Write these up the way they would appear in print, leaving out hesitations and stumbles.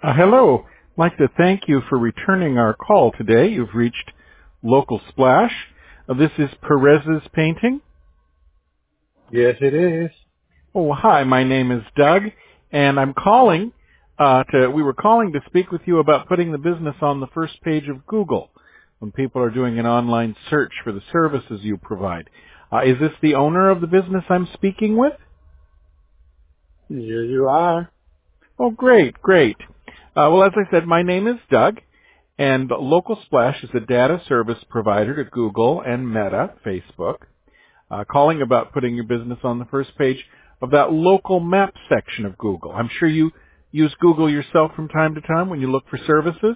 Hello. I'd like to thank you for returning our call today. You've reached Local Splash. This is Perez's Painting. Yes, it is. Oh, hi. My name is Doug, and I'm calling we were calling to speak with you about putting the business on the first page of Google when people are doing an online search for the services you provide. Is this the owner of the business I'm speaking with? Yes, you are. Oh, great, great. Well, as I said, my name is Doug, and Local Splash is a data service provider to Google and Meta, Facebook, calling about putting your business on the first page of that local map section of Google. I'm sure you use Google yourself from time to time when you look for services.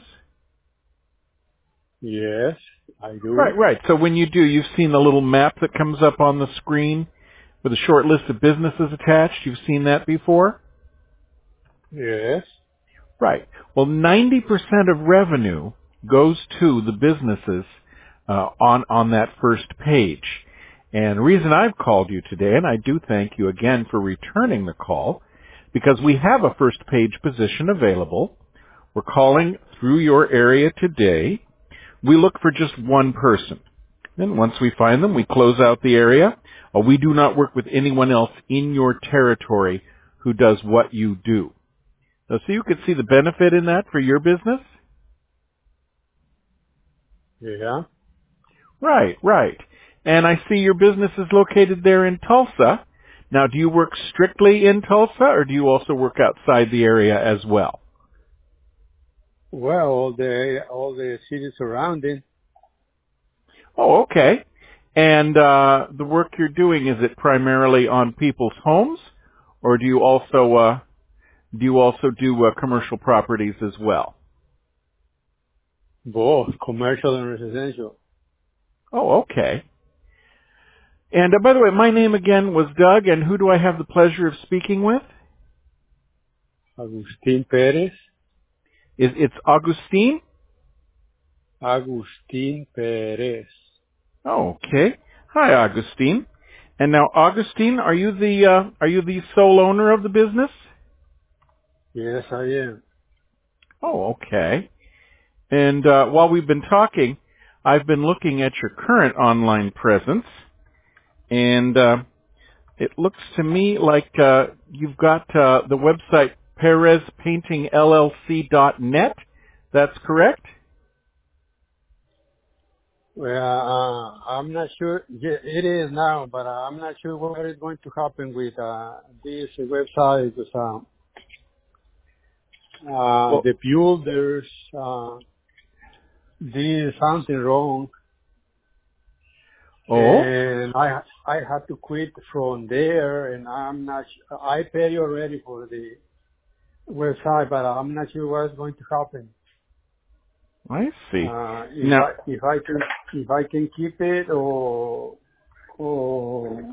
Yes, I do. Right, right. So when you do, you've seen the little map that comes up on the screen with a short list of businesses attached. You've seen that before? Yes. Right. Well, 90% of revenue goes to the businesses on that first page. And the reason I've called you today, and I do thank you again for returning the call, because we have a first page position available. We're calling through your area today. We look for just one person. And once we find them, we close out the area. We do not work with anyone else in your territory who does what you do. So you could see the benefit in that for your business? Yeah. Right, right. And I see your business is located there in Tulsa. Now, do you work strictly in Tulsa, or do you also work outside the area as well? Well, all the cities surrounding. Oh, okay. And the work you're doing, is it primarily on people's homes, or do you also do commercial properties as well? Both commercial and residential. Oh, okay. And by the way, my name again was Doug, and who do I have the pleasure of speaking with? Agustin Perez. It's Augustine? Agustin Perez. Oh, okay. Hi, Augustine. And now, Augustine, are you the sole owner of the business? Yes, I am. Oh, okay. And while we've been talking, I've been looking at your current online presence, and it looks to me like you've got the website perezpaintingllc.net. That's correct? Well, I'm not sure. Yeah, it is now, but I'm not sure what is going to happen with this website because Well, the builders did something wrong, oh, and I had to quit from there, and I'm not. I paid already for the website, but I'm not sure what's going to happen. I see. If Now, I can keep it or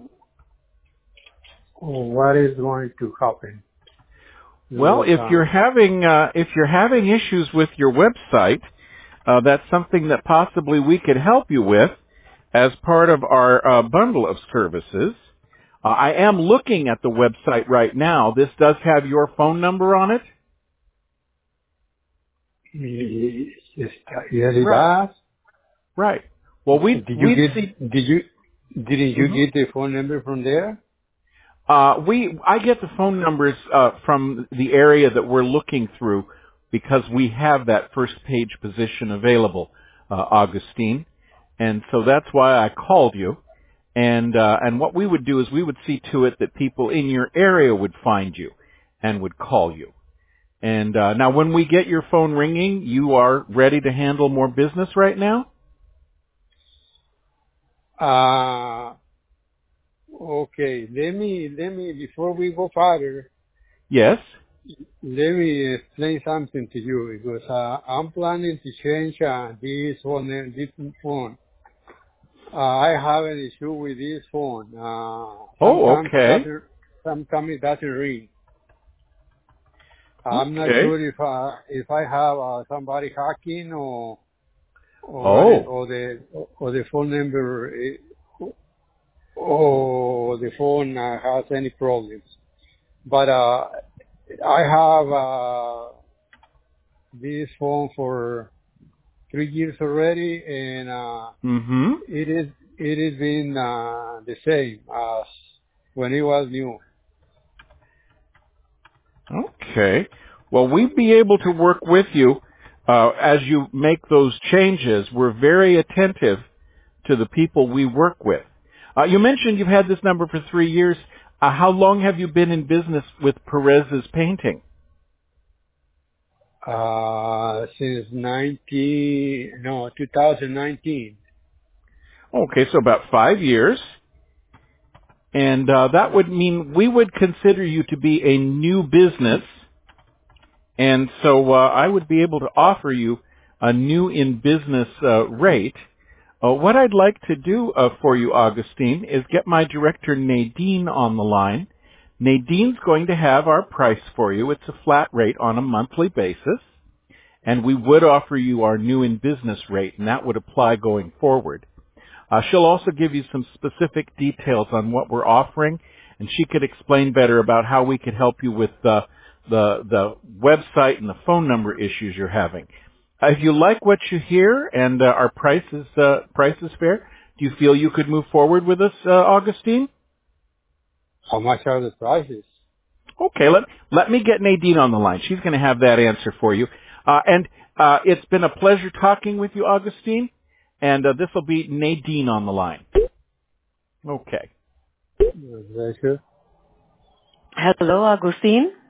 what is going to happen? well, Because if you're having issues with your website, that's something that possibly we could help you with as part of our bundle of services. I am looking at the website right now. This does have your phone number on it. yes, it Right. does. Right. Well, Did you we'd get see. didn't you Mhm. get the phone number from there? I get the phone numbers from the area that we're looking through because we have that first page position available, Augustine, and so that's why I called you. And what we would do is we would see to it that people in your area would find you and would call you. And now, when we get your phone ringing, you are ready to handle more business right now. Uh okay. Let me before we go further, Yes. let me explain something to you because I'm planning to change this phone. I have an issue with this phone. Oh, okay. Sometimes it doesn't ring. I'm not Okay. sure if I have somebody hacking or what is Oh, or the phone number or the phone has any problems. But I have this phone for 3 years already, and Mm-hmm. it has been the same as when it was new. Okay. Well, we'd be able to work with you as you make those changes. We're very attentive to the people we work with. You mentioned you've had this number for 3 years. How long have you been in business with Perez's Painting? Since 2019. Okay, so about 5 years. And that would mean we would consider you to be a new business. And so I would be able to offer you a new in business rate. What I'd like to do for you, Augustine, is get my director Nadine on the line. Nadine's going to have our price for you. It's a flat rate on a monthly basis. And we would offer you our new in business rate, and that would apply going forward. She'll also give you some specific details on what we're offering, and she could explain better about how we could help you with the website and the phone number issues you're having. If you like what you hear and our price is fair, do you feel you could move forward with us, Augustine? How much are the prices? Okay, let me get Nadine on the line. She's going to have that answer for you. And it's been a pleasure talking with you, Augustine. And this will be Nadine on the line. Okay. Pleasure. Hello, Agustin.